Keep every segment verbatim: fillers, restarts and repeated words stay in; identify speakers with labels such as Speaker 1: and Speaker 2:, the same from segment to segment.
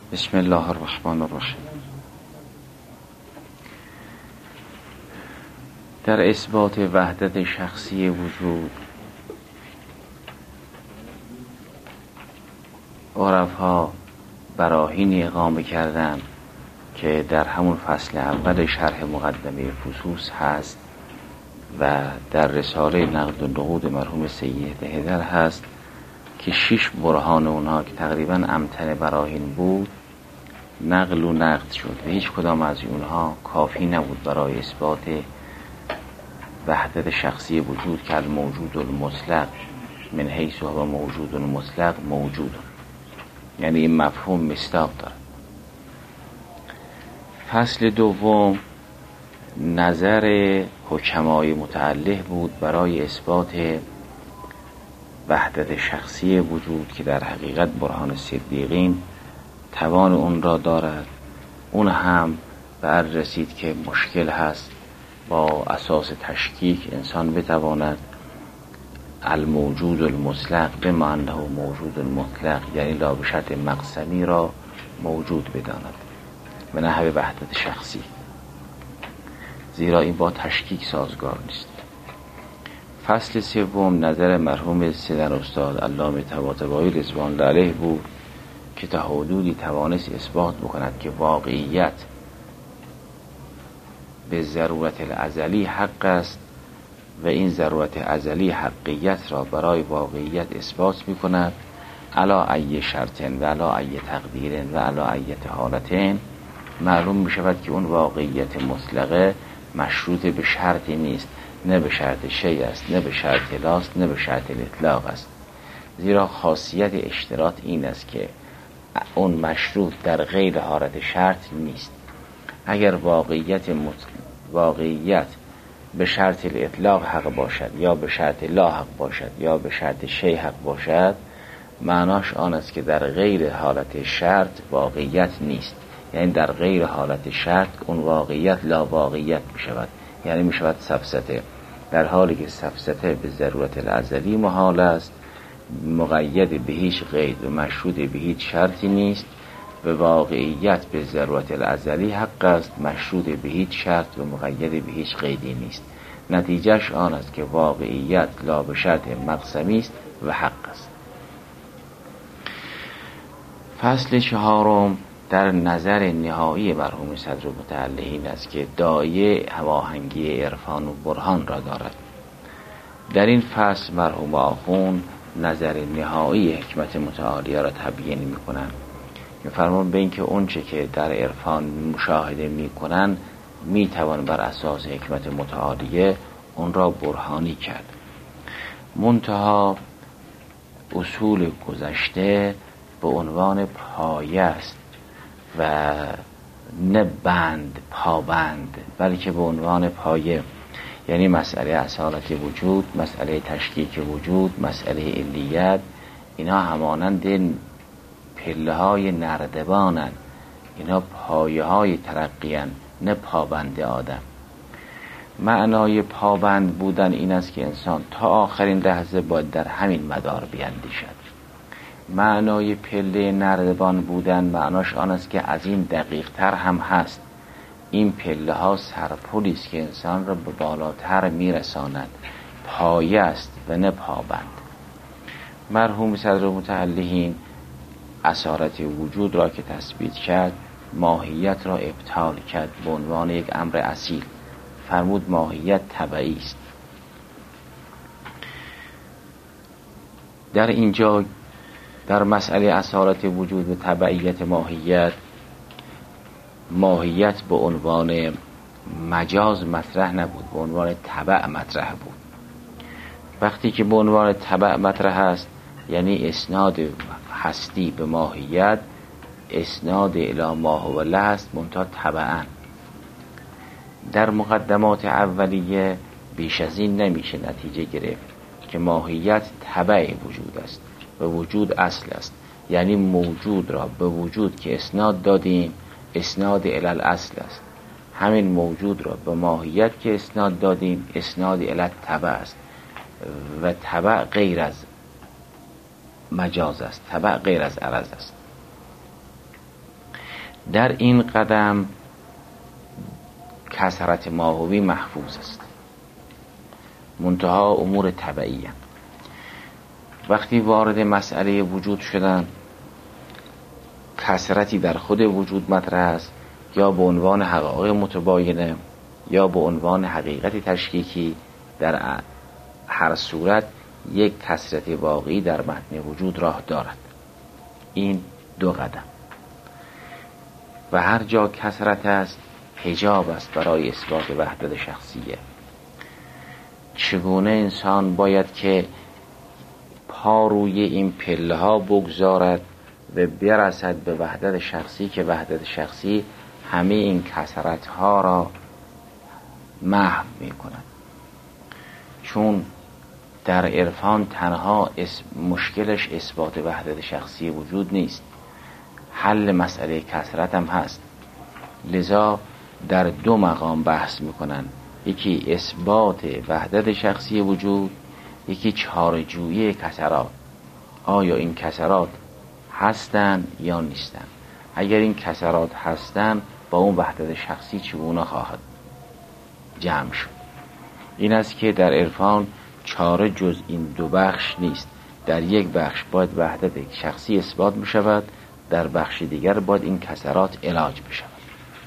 Speaker 1: بسم الله الرحمن الرحیم. در اثبات وحدت شخصی وجود عرفا براهین اقامه کردند که در همون فصل اول شرح مقدمه فصوص هست و در رساله نقد و نقود مرحوم سید هدر هست که شش برهان اونها که تقریبا امتن براهین بود نقل و نقد شد و هیچ کدام از اونها کافی نبود برای اثبات وحدت شخصی وجود که الموجود المطلق من حیث هو موجود مطلق موجود، یعنی این مفهوم مصداق داره. فصل دوم نظر حکمای متعلق بود برای اثبات وحدت شخصی وجود که در حقیقت برهان صدیقین توان اون را دارد. اون هم بر رسید که مشکل هست با اساس تشکیک انسان بتواند الموجود المطلق به معنی موجود المطلق یعنی لا به شرط مقسمی را موجود بداند به نحو وحدت شخصی، زیرا این با تشکیک سازگار نیست. فصل سوم نظر مرحوم سیدن استاد علامه طباطبایی رضوان الله علیه بود که تا حدودی توانست اثبات بکند که واقعیت به ضرورت الازلی حق است و این ضرورت ازلی حقیت را برای واقعیت اثبات می کند علا ای شرطن و علا ای تقدیرن و علا ای حالتن. معلوم می شود که اون واقعیت مطلقه مشروط به شرطی نیست، نه به شرط شیء است، نه به شرط لاست، نه به شرط الاطلاق است، زیرا خاصیت اشتراط این است که اون مشروط در غیر حالت شرط نیست. اگر واقعیت مطلق واقعیت به شرط الاطلاق حق باشد یا به شرط لا حق باشد یا به شرط شیء حق باشد، معناش آن است که در غیر حالت شرط واقعیت نیست، یعنی در غیر حالت شرط اون واقعیت لا واقعیت می شود، یعنی می شود سفسطه، در حالی که سفسطه به ضرورت الازلی محال است، مقید به هیچ قید و مشروط به هیچ شرطی نیست. و واقعیت به ضرورت الازلی حق است، مشروط به هیچ شرط و مقید به هیچ قیدی نیست. نتیجهش آن است که واقعیت لا به شرط مقسمی است و حق است. فصل چهارم در نظر نهایی مرحوم صدر متعلقین است که دایه هماهنگی عرفان و برهان را دارد. در این فصل مرحوم آخوند نظر نهایی حکمت متعالیه را تبیین می کنند. می‌فرمایند به اینکه اون چه که در عرفان مشاهده می‌کنند می‌توان بر اساس حکمت متعالیه اون را برهانی کرد. منتها اصول گذشته به عنوان پایه است و نه بند پابند، بلکه به عنوان پایه، یعنی مسئله اصالت وجود، مسئله تشکیک وجود، مسئله علیت، اینا همانند پله های نردبانن، اینا پایه های ترقیان، نه پابند آدم. معنای پابند بودن این است که انسان تا آخرین لحظه باید در همین مدار بیندیشد. معنای پله نردبان بودن معناش آن است که از این دقیق تر هم هست. این پله ها سرپلی است که انسان را به بالاتر میرساند، پایه است و نه پابند. مرحوم صدر متعلقین اصالت وجود را که تثبیت کرد، ماهیت را ابطال کرد به عنوان یک امر اصیل. فرمود ماهیت تبعی است. در اینجا در مسئله اصالت وجود و تبعیت ماهیت، ماهیت به عنوان مجاز مطرح نبود، به عنوان تبع مطرح بود. وقتی که به عنوان تبع مطرح است یعنی اسناد هستی به ماهیت اسناد الی ما هو له است، منتها تبعاً. در مقدمات اولیه بیش از این نمیشه نتیجه گرفت که ماهیت تبع وجود است و وجود اصل است، یعنی موجود را به وجود که اسناد دادیم اسناد الی الاصل است، همین موجود را به ماهیت که اسناد دادیم اسناد الی تبع است و تبع غیر از مجاز است، تبع غیر از عرض است. در این قدم کثرت ماهوی محفوظ است، منتها امور طبیعیه. وقتی وارد مسئله وجود شدن، کثرتی در خود وجود مطرح است، یا به عنوان حقایق متباینه یا به عنوان حقیقت تشکیکی، در هر صورت یک کثرت واقعی در متن وجود راه دارد. این دو قدم. و هر جا کثرت است حجاب است برای اثبات وحدت شخصیه. چگونه انسان باید که پا روی این پله ها بگذارد و برسد به وحدت شخصی، که وحدت شخصی همه این کثرت ها را محو می کند. چون در عرفان تنها مشکلش اثبات وحدت شخصی وجود نیست، حل مسئله کثرت هم هست. لذا در دو مقام بحث میکنن، یکی اثبات وحدت شخصی وجود، یکی چاره‌جویی کثرات. آیا این کثرات هستن یا نیستن؟ اگر این کثرات هستن، با اون وحدت شخصی چگونه خواهد جمع شد؟ این است که در عرفان چاره جز این دو بخش نیست. در یک بخش باید وحدت شخصی اثبات می شود، در بخش دیگر باید این کثرات علاج می شود.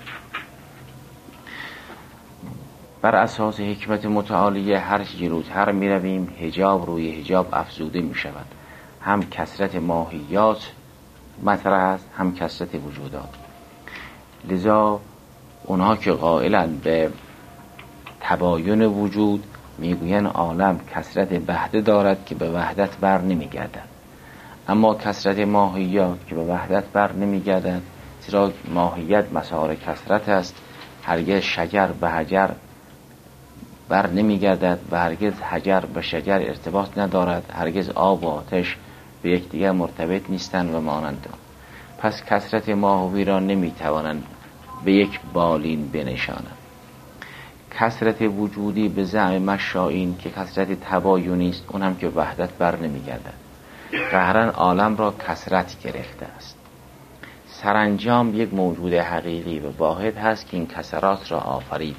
Speaker 1: بر اساس حکمت متعالیه هر جلوتر می رویم حجاب روی حجاب افزوده می شود. هم کثرت ماهیات مطرح است، هم کثرت وجودات. لذا اونها که قائلند به تباین وجود میگوین عالم کثرت وحده دارد که به وحدت بر نمیگردد، اما کثرت ماهیات که به وحدت بر نمیگردد، زیرا ماهیت مسار کثرت است. هرگز شجر به حجر بر نمیگردد و هرگز حجر به شجر ارتباط ندارد، هرگز آب و آتش به یکدیگر مرتبط نیستند و مانند آن. پس کثرت ماهوی را نمیتوانند به یک بالین بنشانند. کثرت وجودی به زعم مشائین که کثرت تباینی است، اون هم که وحدت بر نمیگردد. قهرن عالم را کثرت گرفته است. سرانجام یک موجود حقیقی و واحد هست که این کثرات را آفرید.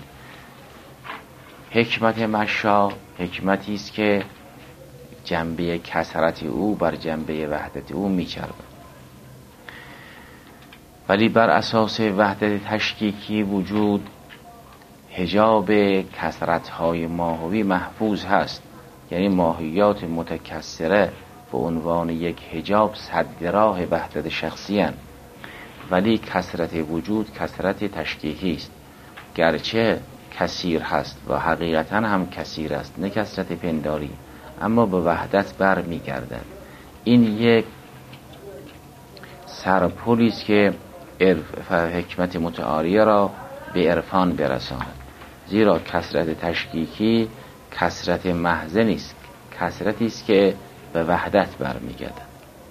Speaker 1: حکمت مشا حکمتی است که جنبه کثرت او بر جنبه وحدت او میچربد. ولی بر اساس وحدت تشکیکی وجود حجاب کثرت‌های ماهوی محفوظ هست، یعنی ماهیات متکثره به عنوان یک حجاب سد راه وحدت شخصی هستند. ولی کثرت وجود کثرت تشکیکی است، گرچه کثیر هست و حقیقتا هم کثیر است، نه کثرت پنداری، اما به وحدت بر می گردد. این یک سرپلی است که حکمت متعالیه را به عرفان برساند. زیرا کثرت تشکیکی کثرت محض نیست، کثرتی است که به وحدت برمیگردد.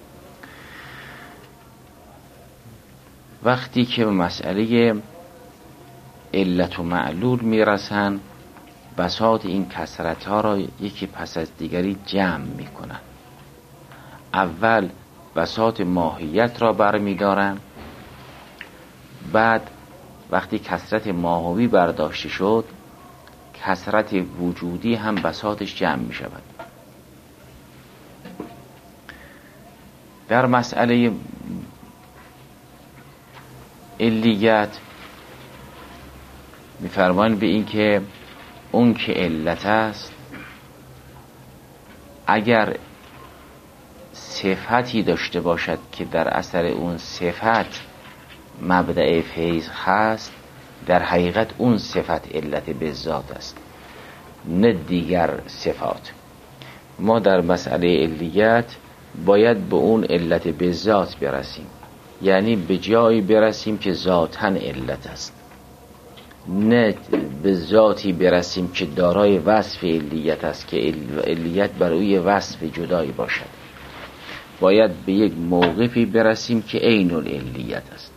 Speaker 1: وقتی که به مسئله علت و معلول میرسن، بساط این کثرت ها را یکی پس از دیگری جمع میکنن. اول بساط ماهیت را برمیدارن، بعد وقتی کثرت ماهوی برداشته شد، کثرت وجودی هم بساطش جمع می شود. در مسئله علیت می فرمایند به این که اون که علت است، اگر صفتی داشته باشد که در اثر اون صفت مبدأ فیض هست، در حقیقت اون صفت علت به ذات است، نه دیگر صفات. ما در مسئله علیت باید به اون علت به ذات برسیم، یعنی به جایی برسیم که ذاتاً علت است، نه به ذاتی برسیم که دارای وصف علیت است که علیت برای وصف جدایی باشد. باید به یک موقفی برسیم که عین العلیت است.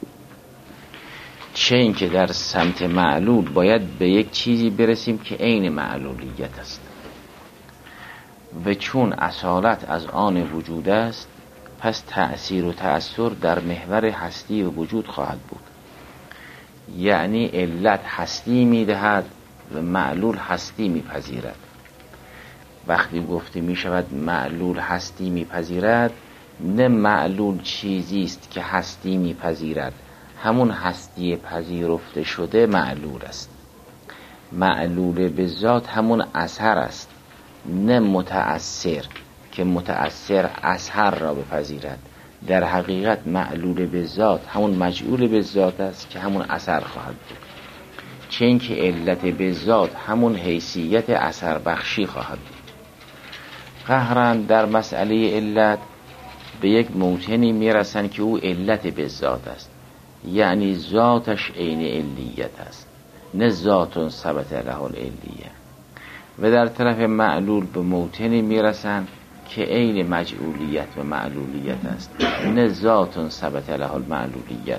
Speaker 1: چه این که در سمت معلول باید به یک چیزی برسیم که عین معلولیت است، و چون اصالت از آن وجود است، پس تأثیر و تأثیر در محور هستی و وجود خواهد بود. یعنی علت هستی میدهد و معلول هستی میپذیرد. وقتی گفته میشود معلول هستی میپذیرد، نه معلول چیزی است که هستی میپذیرد، همون هستی پذیرفته شده معلول است. معلول به ذات همون اثر است، نه متأثر که متأثر اثر را بپذیرد. در حقیقت معلول به ذات همون مجعول به ذات است که همون اثر خواهد بود، چه اینکه علت به ذات همون حیثیت اثر بخشی خواهد بود. قهرن در مسئله علت به یک موطنی میرسن که او علت به ذات است، یعنی ذاتش عین علیت است، نه ذات ثبت له العلیه. و در طرف معلول به موطنی میرسن که عین مجعولیت و معلولیت است، نه ذات ثبت له المعلولیت.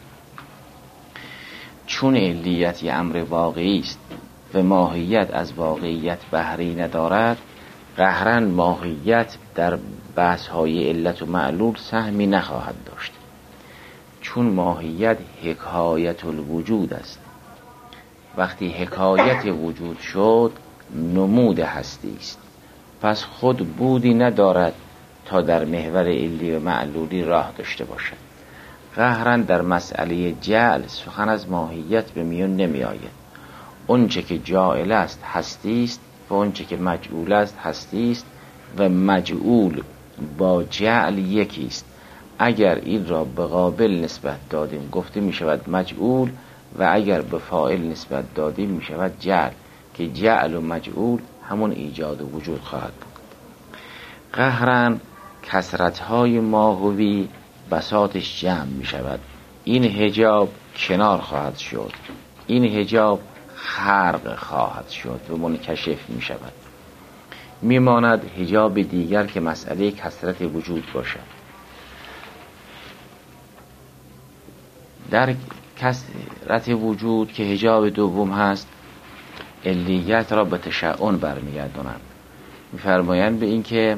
Speaker 1: چون علیت یه امر واقعی است و ماهیت از واقعیت بهره ندارد، قهرن ماهیت در بحث‌های علت و معلول سهمی نخواهد داشت، چون ماهیت حکایت الوجود است. وقتی حکایت وجود شد، نمود هستی است، پس خود بودی ندارد تا در محور علی و معلولی راه داشته باشد. قهرن در مسئله جعل سخن از ماهیت به میان نمی آید. اونچه که جاعل است هستی است و اونچه که مجعول است هستی است و مجعول با جعل یکی است. اگر این را به قابل نسبت دادیم گفته می شود مجعول، و اگر به فاعل نسبت دادیم می شود جعل، که جعل و مجعول همون ایجاد و وجود خواهد بود. قهرن کثرت‌های ماهوی بساطش جمع می شود. این حجاب کنار خواهد شد، این حجاب خرق خواهد شد و منکشف می شود. می ماند حجاب دیگر که مسئله کثرت وجود باشد. در کثرت وجود که حجاب دوم هست، علیت را به تشعن برمیگردونند. می‌فرمایند به این که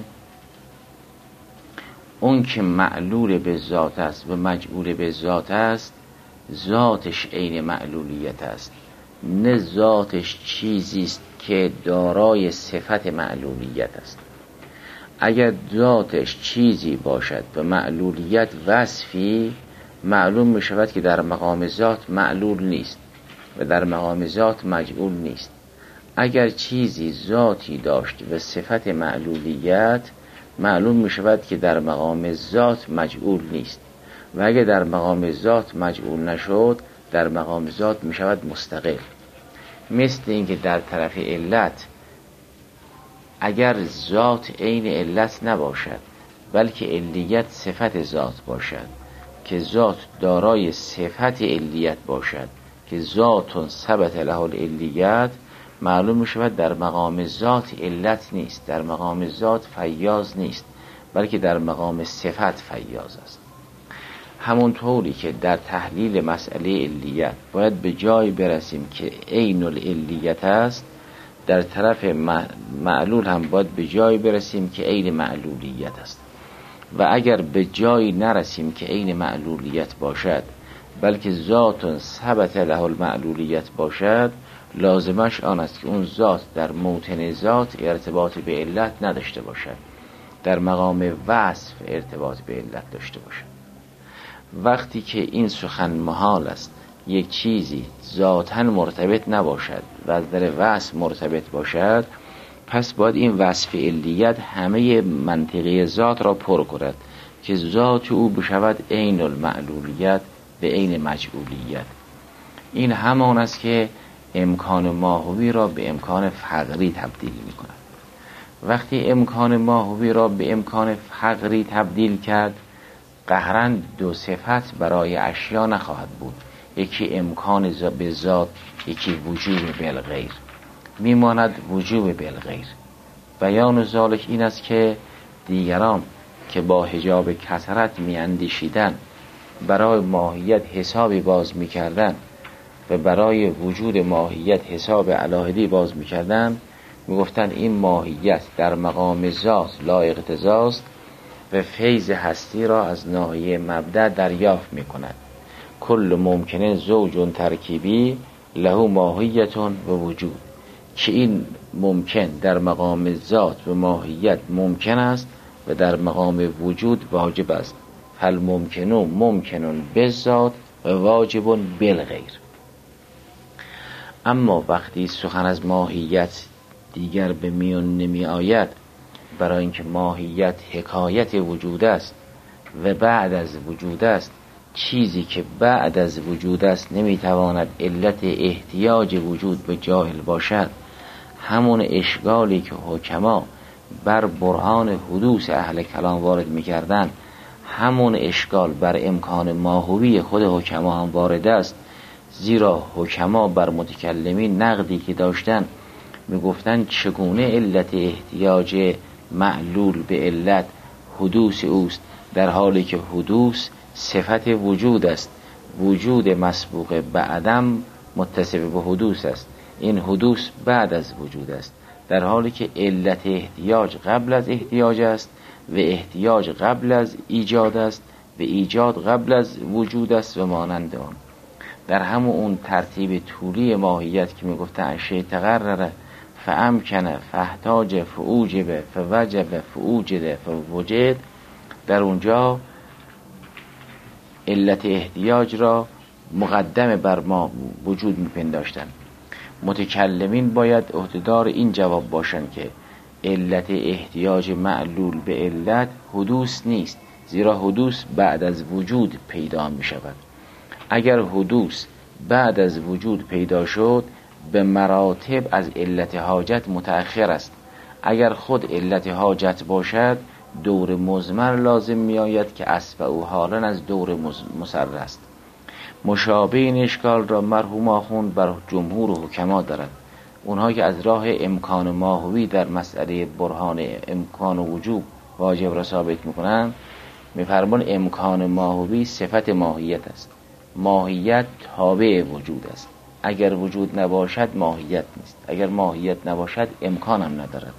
Speaker 1: اون که معلول به ذات است و مجعول به ذات است، ذاتش عین معلولیت است، نه ذاتش چیزی است که دارای صفت معلولیت است. اگر ذاتش چیزی باشد و معلولیت وصفی، معلوم می شود که در مقام ذات معلول نیست و در مقام ذات مجعول نیست. اگر چیزی ذاتی داشت و صفت معلولیت، معلوم می شود که در مقام ذات مجعول نیست، و اگر در مقام ذات مجعول نشد، در مقام ذات می شود مستقل. مثل اینکه در طرف علت اگر ذات عین علت نباشد بلکه علیت صفت ذات باشد، که ذات دارای صفت علیت باشد که ذات ثبت له العلیت، معلوم می شود در مقام ذات علت نیست، در مقام ذات فیاض نیست، بلکه در مقام صفت فیاض است. همونطوری که در تحلیل مسئله علیت باید به جای برسیم که عین العلیت است، در طرف معلول هم باید به جای برسیم که عین معلولیت است. و اگر به جایی نرسیم که عین معلولیت باشد بلکه ذات ثبت له المعلولیت باشد، لازمش آن است که اون ذات در موطن ذات ارتباط به علت نداشته باشد، در مقام وصف ارتباط به علت داشته باشد. وقتی که این سخن محال است یک چیزی ذاتاً مرتبط نباشد و از در وصف مرتبط باشد، پس باید این وصف علیت همه منطقه ذات را پر کند که ذات او بشود عین المعلولیت به عین مجعولیت. این همان است که امکان ماهوی را به امکان فقری تبدیل می کند. وقتی امکان ماهوی را به امکان فقری تبدیل کرد، قهرن دو صفت برای اشیا نخواهد بود، یکی امکان به ذات، یکی وجوب بالغیر. میماند وجوب بالغیر. بیان ذالک این است که دیگران که با حجاب کثرت می اندیشیدن، برای ماهیت حسابی باز می کردن و برای وجود ماهیت حساب علاهدی باز می کردن، می گفتن این ماهیت در مقام ذات لا اقتضاست و فیض هستی را از ناحیه مبدأ دریافت می کند. کل ممکنه زوج ترکیبی له ماهیت و وجود، که این ممکن در مقام ذات و ماهیت ممکن است و در مقام وجود واجب است. فالممکن ممکن بالذات و واجب بالغیر. اما وقتی سخن از ماهیت دیگر به میان نمی آید، برای اینکه ماهیت حکایت وجود است و بعد از وجود است، چیزی که بعد از وجود است نمیتواند علت احتیاج وجود به جاهل باشد. همون اشکالی که حکما بر برهان حدوث اهل کلام وارد میکردن، همون اشکال بر امکان ماهوی خود حکما هم وارد است. زیرا حکما بر متکلمین نقدی که داشتن میگفتن چگونه علت احتیاج معلول به علت حدوث اوست، در حالی که حدوث صفت وجود است، وجود مسبوق به عدم متصف به حدوث است، این حدوث بعد از وجود است، در حالی که علت احتیاج قبل از احتیاج است و احتیاج قبل از ایجاد است و ایجاد قبل از وجود است و مانند آن. در همون اون ترتیب طولی ماهیت که میگفتن اشیاء تقرره فامکنه فاحتاج فاوجب فوجب فاوجد فوجد، در اونجا علت احتیاج را مقدم بر ما وجود میپنداشتن. متکلمین باید عهدهدار این جواب باشند که علت احتیاج معلول به علت حدوث نیست، زیرا حدوث بعد از وجود پیدا می شود. اگر حدوث بعد از وجود پیدا شد، به مراتب از علت حاجت متأخر است. اگر خود علت حاجت باشد، دور مضمر لازم می آید که اسفع و حالا از دور مصر است. مشابه این اشکال را مرحوم آخوند بر جمهور و حکما دارد. اونها که از راه امکان ماهوی در مسئله برهان امکان و وجوب واجب را ثابت میکنند، میفرمان امکان ماهوی صفت ماهیت است. ماهیت تابع وجود است. اگر وجود نباشد ماهیت نیست، اگر ماهیت نباشد امکان هم ندارد.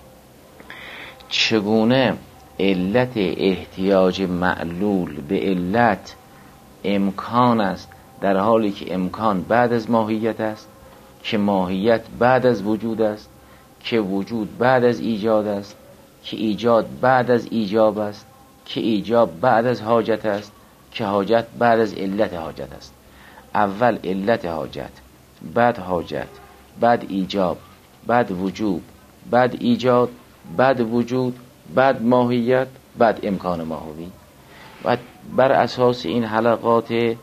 Speaker 1: چگونه علت احتیاج معلول به علت امکان است، در حالی که امکان بعد از ماهیت است، که ماهیت بعد از وجود است، که وجود بعد از ایجاد است، که ایجاد بعد از ایجاب است، که ایجاب بعد از حاجت است، که حاجت بعد از علت حاجت است. اول علت حاجت، بعد حاجت، بعد ایجاب، بعد وجود، بعد ایجاد، بعد وجود، بعد ماهیت، بعد امکان ماهوی. و بر اساس این حلقات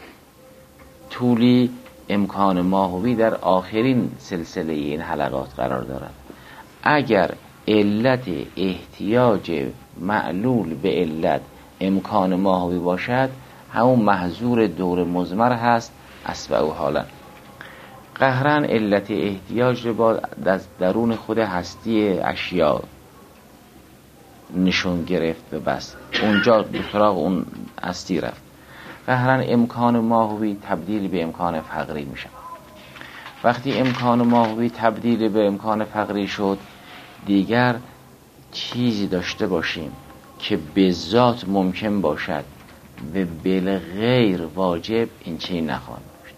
Speaker 1: طولی امکان ماهوی در آخرین سلسله این حلقات قرار دارد. اگر علت احتیاج معلول به علت امکان ماهوی باشد، همون محظور دور مضمر هست اسفع و حالا. قهرن علت احتیاج رو با از درون خود هستی اشیا نشون گرفت و بس اونجا به سراغ اون هستی رفت. قهرن امکان ماهوی تبدیل به امکان فقری میشه. وقتی امکان ماهوی تبدیل به امکان فقری شد، دیگر چیزی داشته باشیم که به ذات ممکن باشد و بالغیر واجب، این چیزی نخواهد باشد.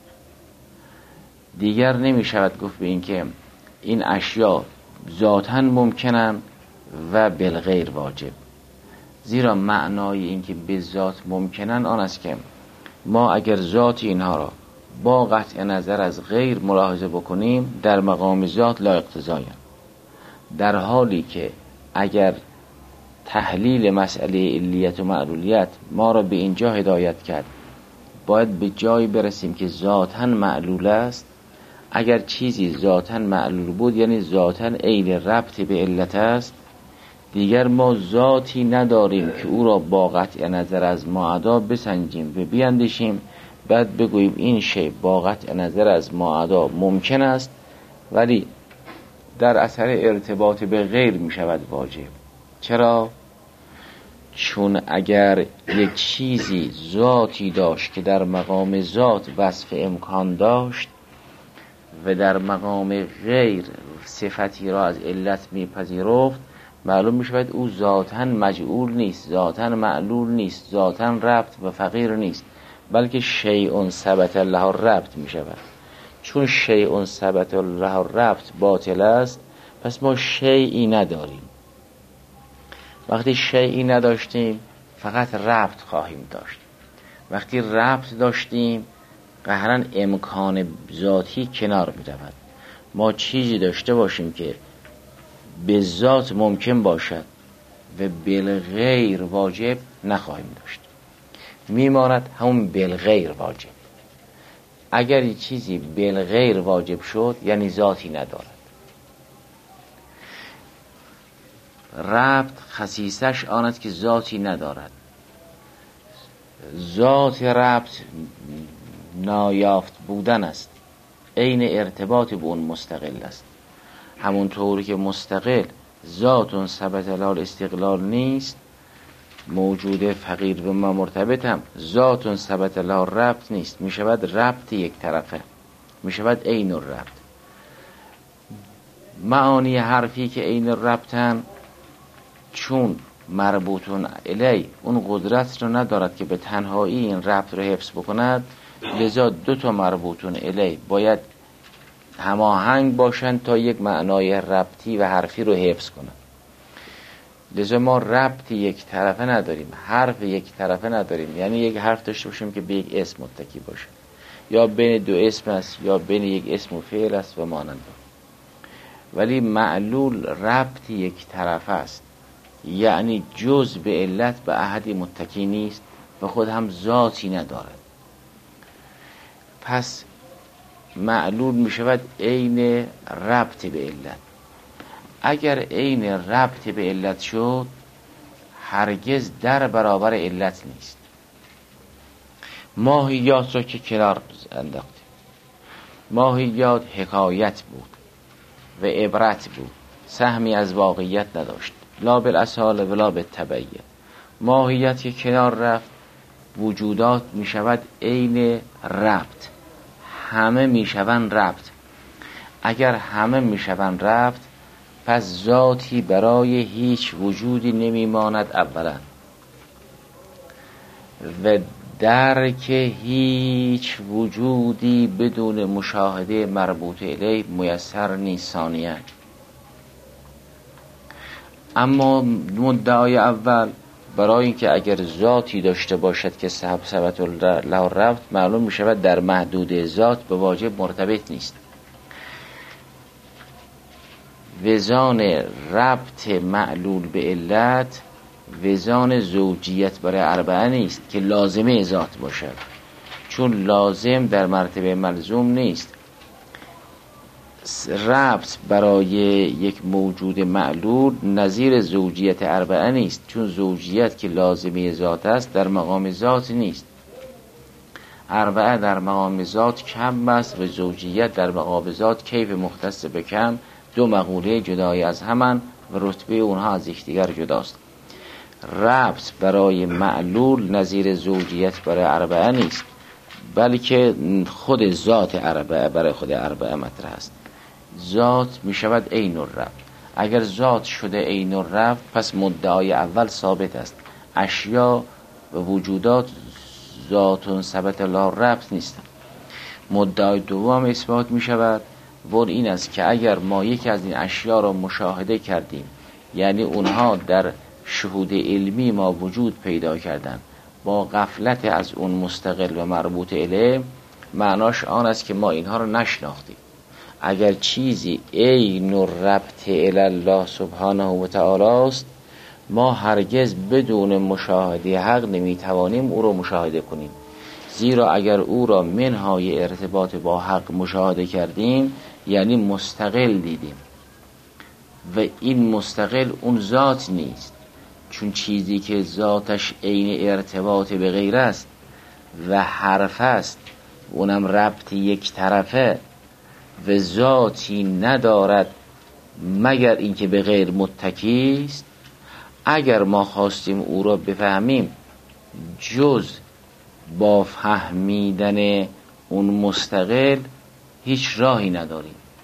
Speaker 1: دیگر نمی شود گفت به این که این اشیا ذاتاً ممکنن و بالغیر واجب، زیرا معنای این که به ذات ممکنن آن است که ما اگر ذات اینها را با قطع نظر از غیر ملاحظه بکنیم در مقام ذات لا اقتضایند، در حالی که اگر تحلیل مسئله علیت و معلولیت ما را به اینجا هدایت کرد، باید به جایی برسیم که ذاتاً معلول است. اگر چیزی ذاتاً معلول بود یعنی ذاتاً عین ربط به علت است، دیگر ما ذاتی نداریم که او را با قطع نظر از معدا بسنجیم و بیاندیشیم، بعد بگوییم این شی با قطع نظر از معدا ممکن است ولی در اثر ارتباط به غیر می شود واجب. چرا؟ چون اگر یک چیزی ذاتی داشت که در مقام ذات وصف امکان داشت و در مقام غیر صفتی را از علت می پذیرفت، معلوم می شود او ذاتاً مجعول نیست، ذاتاً معلول نیست، ذاتاً ربط و فقیر نیست، بلکه شیء ثبت له ربط می شود. چون شیء ثبت له ربط باطل است، پس ما شیئی نداریم. وقتی شیئی نداشتیم فقط ربط خواهیم داشت. وقتی ربط داشتیم قهرن امکان ذاتی کنار می رود. ما چیزی داشته باشیم که به ذات ممکن باشد و بالغیر واجب نخواهیم داشت، میماند همون بالغیر واجب. اگر یه چیزی بالغیر واجب شد یعنی ذاتی ندارد. ربط خصیصش آنست که ذاتی ندارد. ذات ربط نایافت بودن است، عین ارتباط به اون مستقل است. همون طوری که مستقل ذات ثبت له الاستقلال نیست، موجود فقیر به ما مرتبط هم ذات ثبت له ربط نیست، می شود ربط یک طرفه، می شود عین الربط. معانی حرفی که عین الربطن چون مربوطون الی اون قدرت رو ندارد که به تنهایی این ربط رو حفظ بکند، لذا دو تا مربوطون الی باید هماهنگ باشند تا یک معنای ربطی و حرفی رو حفظ کنند. لذا ما ربط یک طرفه نداریم، حرف یک طرفه نداریم. یعنی یک حرف داشته باشیم که به یک اسم متکی باشه، یا بین دو اسم است یا بین یک اسم و فعل است و مانند. ولی معلول ربط یک طرفه است، یعنی جز به علت به احدی متکی نیست و خود هم ذاتی ندارد. پس معلول می شود عین ربط به علت. اگر عین ربط به علت شد هرگز در برابر علت نیست. ماهیات را که کنار انداختیم، ماهیات حکایت بود و عبرت بود، سهمی از واقعیت نداشت، لا بالاصاله ولا بالتبعیه. ماهیت که کنار رفت، وجودات می شود عین ربط، همه می شوند ربط. اگر همه می شوند ربط، پس ذاتی برای هیچ وجودی نمی ماند اولا، و درک هیچ وجودی بدون مشاهده مربوط الیه میسر نیست ثانیاً. اما مدعای اول برای اینکه اگر ذاتی داشته باشد که صحب ثبت له ربط، معلوم می شود در محدود ذات به واجب مرتبط نیست. وزان ربط معلول به علت وزان زوجیت برای اربعه نیست که لازمه ذات باشد، چون لازم در مرتبه ملزوم نیست. ربط برای یک موجود معلول نظیر زوجیت اربعه نیست، چون زوجیت که لازمه ذات است در مقام ذات نیست. اربعه در مقام ذات کم است و زوجیت در مقام ذات کیف مختص به کم، دو مقوله جدای از همان و رتبه اونها از یکدیگر جداست. ربط برای معلول نظیر زوجیت برای اربعه نیست، بلکه خود ذات اربعه برای خود اربعه مطرح است. ذات می شود عین الربط. اگر ذات شده عین الربط، پس مدعای اول ثابت است. اشیا و وجودات ذات ثبت له ربط نیستند. مدعای دوم اثبات می شود و این است که اگر ما یکی از این اشیا را مشاهده کردیم، یعنی اونها در شهود علمی ما وجود پیدا کردن با غفلت از اون مستقل و مربوط الیه، معناش آن است که ما اینها را نشناختیم. اگر چیزی عین الربط الی الله سبحانه و تعالی است، ما هرگز بدون مشاهده حق نمیتوانیم او را مشاهده کنیم، زیرا اگر او را منهای ارتباط با حق مشاهده کردیم یعنی مستقل دیدیم و این مستقل اون ذات نیست، چون چیزی که ذاتش عین ارتباط به غیر است و حرف است، اونم ربط یک طرفه و ذاتی ندارد مگر اینکه به غیر متکی است. اگر ما خواستیم او را بفهمیم، جز با فهمیدن اون مستقل هیچ راهی نداریم،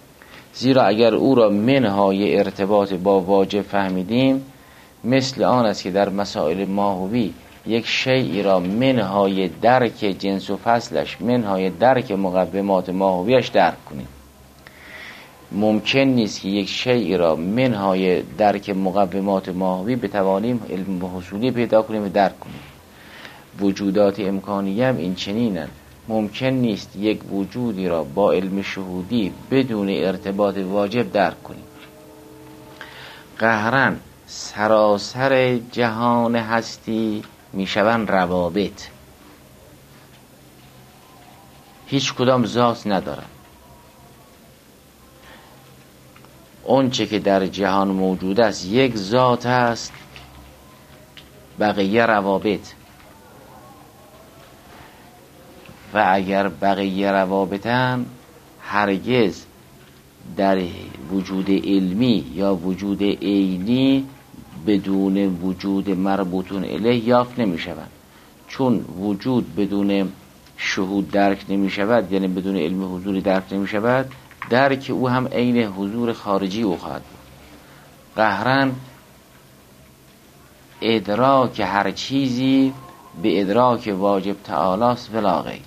Speaker 1: زیرا اگر او را منهای ارتباط با واجب فهمیدیم، مثل آن است که در مسائل ماهوی یک شیئی را منهای درک جنس و فصلش، منهای درک مقومات ماهویش درک کنیم. ممکن نیست که یک شیئی را منهای درک مقومات ماهوی بتوانیم علم حصولی پیدا کنیم و درک کنیم. وجودات امکانیه هم این چنینند. ممکن نیست یک وجودی را با علم شهودی بدون ارتباط واجب درک کنیم. قهرن سراسر جهان هستی میشوند روابط، هیچ کدام ذات ندارند. اون چه که در جهان موجود است یک ذات است، بقیه روابط. و اگر بقیه روابطن، هرگز در وجود علمی یا وجود عینی بدون وجود مربوطون الیه یافت نمی شود. چون وجود بدون شهود درک نمی شود، یعنی بدون علم حضوری درک نمی شود، درک او هم عین حضور خارجی او خواهد بود. قهرن ادراک هر چیزی به ادراک واجب تعالی است ولا غیر.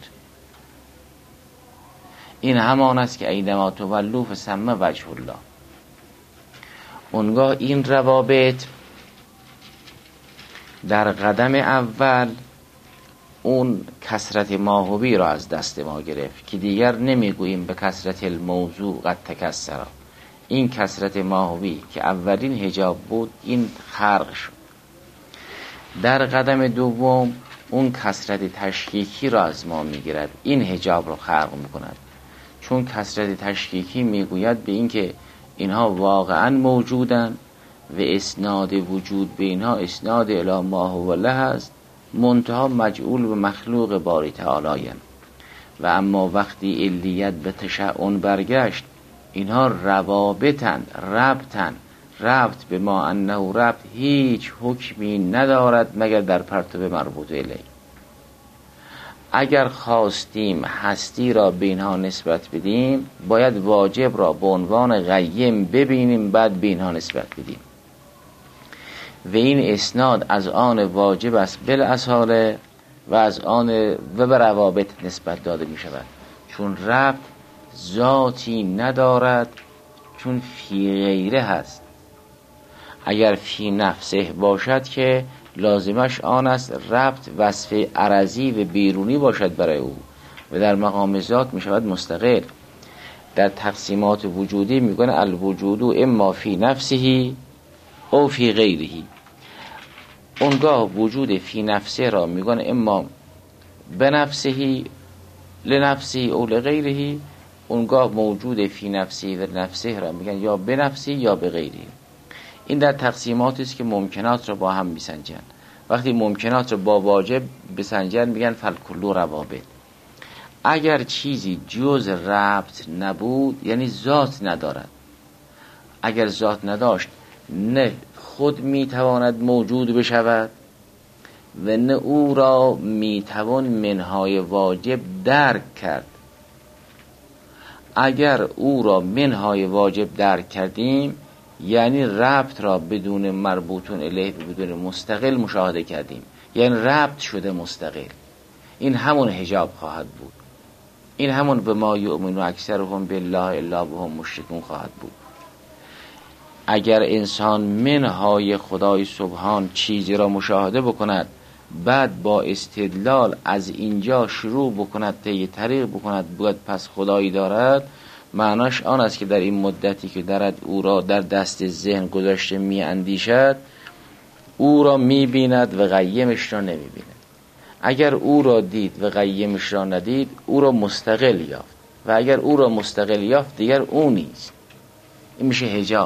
Speaker 1: این همان است که اینما تولوا فثم وجه الله. اونگاه این روابط در قدم اول اون کثرت ماهوی را از دست ما گرفت که دیگر نمیگوییم به کثرت الموضوع قد تکسرا. این کثرت ماهوی که اولین حجاب بود این خرق شد. در قدم دوم اون کثرت تشکیکی را از ما میگیرد، این حجاب را خرق میکند. چون کثرت تشکیکی میگوید به این که اینها واقعا موجودن و اسناد وجود به اینها اسناد الی ما هو له است، منتها مجعول و مخلوق باری تعالی. و اما وقتی علیت به تشعن برگشت، اینها روابطن، ربطن. ربط به ما انه ربط هیچ حکمی ندارد مگر در پرتو مربوط الیه. اگر خواستیم هستی را به اینها نسبت بدیم، باید واجب را به عنوان قیم ببینیم، بعد به اینها نسبت بدیم. و این اسناد از آن واجب است بالاصاله و از آن و به روابط نسبت داده می شود. چون ربط ذاتی ندارد، چون فی غیره هست. اگر فی نفسه باشد که لازمش آن است ربط وصف عرضی و بیرونی باشد برای او و در مقام ذات می شود مستقل. در تقسیمات وجودی می گوید الوجود اما فی نفسه او فی غیره. اونگاه وجود فی نفسه را می گوید اما به نفسه لنفسه او لغیره. اونگاه موجود فی نفسه و نفسه را می گوید یا به نفسه یا به غیره. این در تقسیماتی است که ممکنات را با هم میسنجن. وقتی ممکنات را با واجب بسنجن میگن فالکل روابط. اگر چیزی جز ربط نبود یعنی ذات ندارد. اگر ذات نداشت نه خود میتواند موجود بشود و نه او را میتوان منهای واجب درک کرد. اگر او را منهای واجب درک کردیم یعنی ربط را بدون مربوطون الیه بدون مستقل مشاهده کردیم، یعنی ربط شده مستقل. این همون حجاب خواهد بود. این همون به ما یؤمنون اکثرهم بالله الا وهم مشرکون خواهد بود. اگر انسان منهای خدای سبحان چیزی را مشاهده بکند، بعد با استدلال از اینجا شروع بکند طی طریق بکند باید پس خدایی دارد، معناش آن است که در این مدتی که دارد او را در دست ذهن گذاشته می اندیشد، او را می بیند و قیمش را نمی بیند. اگر او را دید و قیمش را ندید، او را مستقل یافت و اگر او را مستقل یافت دیگر او نیست. این میشه حجاب.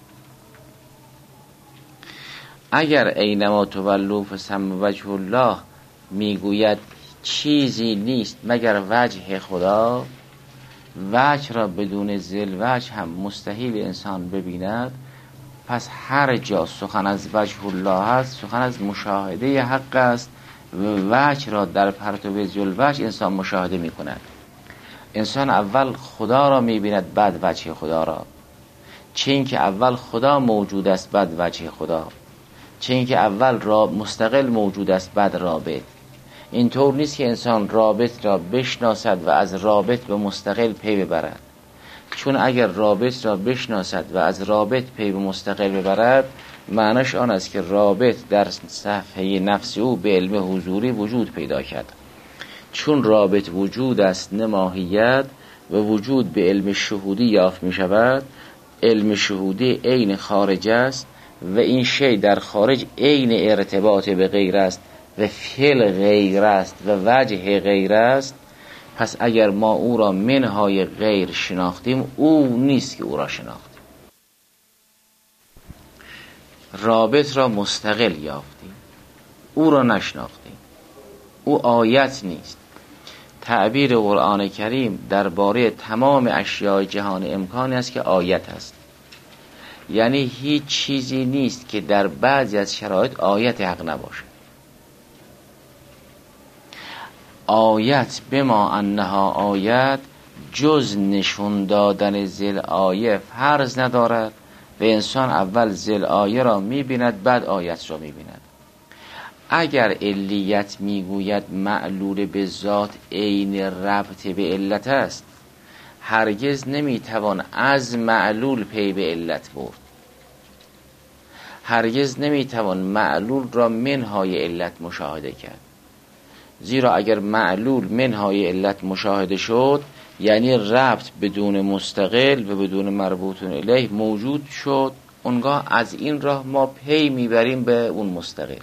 Speaker 1: اگر اینما تولوا فثم وجه الله میگوید چیزی نیست مگر وجه خدا، وجه را بدون ذل وجه هم مستحیل انسان ببیند، پس هر جا سخن از وجه الله است سخن از مشاهده حق است و وجه را در پرتو ذل وجه انسان مشاهده می کند. انسان اول خدا را میبیند بعد وجه خدا را، چه این که اول خدا موجود است بعد وجه خدا، چه این که اول را مستقل موجود است بعد رابط. اینطور نیست که انسان رابط را بشناسد و از رابط به مستقل پی ببرد، چون اگر رابط را بشناسد و از رابط پی به مستقل ببرد، معناش آن است که رابط در صفحه نفس او به علم حضوری وجود پیدا کرد. چون رابط وجود است نه ماهیت و وجود به علم شهودی یافت می شود، علم شهودی عین خارج است و این شی در خارج عین ارتباط به غیر است و فعل غیر است و وجه غیر است. پس اگر ما او را منهای غیر شناختیم، او نیست که او را شناختیم. رابط را مستقل یافتیم، او را نشناختیم. او آیت نیست. تعبیر قرآن کریم درباره تمام اشیاء جهان امکانی است که آیت است. یعنی هیچ چیزی نیست که در بعضی از شرایط آیت حق نباشه. آیت به ما انها آیت جز نشون دادن ذل آیه فرض ندارد و انسان اول ذل آیه را می‌بیند بعد آیت را می‌بیند. اگر علیت میگوید معلول به ذات عین ربط به علت است، هرگز نمیتوان از معلول پی به علت برد. هرگز نمیتوان معلول را منهای علت مشاهده کرد، زیرا اگر معلول منهای علت مشاهده شد یعنی ربط بدون مستقل و بدون مربوط الیه موجود شد، اونگاه از این راه ما پی میبریم به اون مستقل.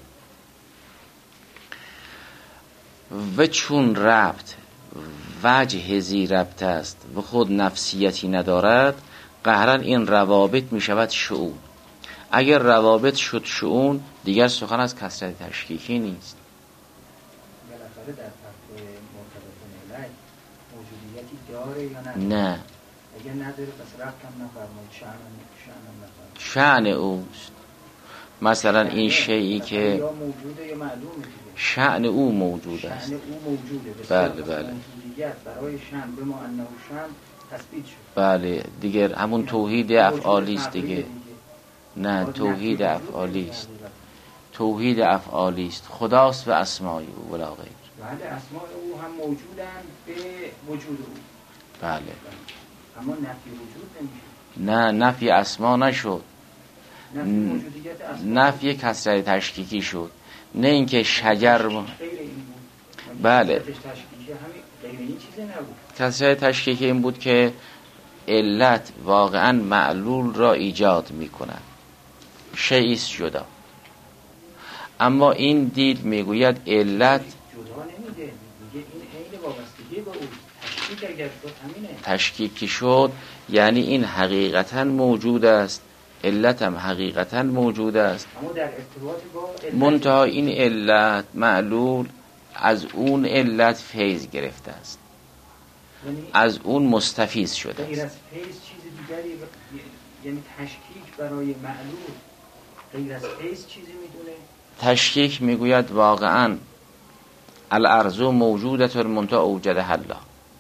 Speaker 1: و چون ربط وجه زی ربط است و خود نفسیتی ندارد، قهرن این روابط می شود شؤون. اگر روابط شد شؤون، دیگر سخن از کثرت تشکیکی نیست.
Speaker 2: بالاخره در فتوای مرتبط الیه موجودیتی داره یا نه؟
Speaker 1: نه.
Speaker 2: اگر نداره پس ربط هم نفرماید، شأن هم نفرماید.
Speaker 1: شأن اوست. مثلا این شیئی که
Speaker 2: یا موجوده یا معلومه،
Speaker 1: شأن او موجود است.
Speaker 2: شأن او موجوده.
Speaker 1: بله بله.
Speaker 2: موجودیت برای شأن به ما انه شأن تثبیت شد.
Speaker 1: بله دیگر همون توحید افعالی است دیگه. نه توحید افعالی است. توحید افعالی است. خداست و اسماء او ولا غیر.
Speaker 2: بله اسماء او هم موجودند به وجود او.
Speaker 1: بله.
Speaker 2: اما نفی وجود نمیشه.
Speaker 1: نه نفی اسما نشد.
Speaker 2: نفی موجودیت اسما.
Speaker 1: نفی کثرت تشکیکی شد. نه اینکه شجر م...
Speaker 2: غیر این بود.
Speaker 1: بله.
Speaker 2: تشکیکی همین غیر این چیزی نبود.
Speaker 1: کثرت تشکیکی این بود که علت واقعا معلول را ایجاد می کند، شیئیست جدا. اما این دید میگوید علت
Speaker 2: جدا نمیده، میگه این عین وابستگی به او. تشکیک اگر شد همینه.
Speaker 1: تشکیکی شد یعنی این حقیقتا موجود است، علت هم حقیقتا موجود است،
Speaker 2: اما در ارتباط با علت
Speaker 1: منتها این علت معلول از اون علت فیض گرفته است، از اون مستفیض شده است.
Speaker 2: غیر از فیض چیز دیگری ب... یعنی تشکیک برای معلول غیر از فیض چیزی میدونه؟
Speaker 1: تشکیک میگوید واقعا الارض موجودت منتها اوجدها الله،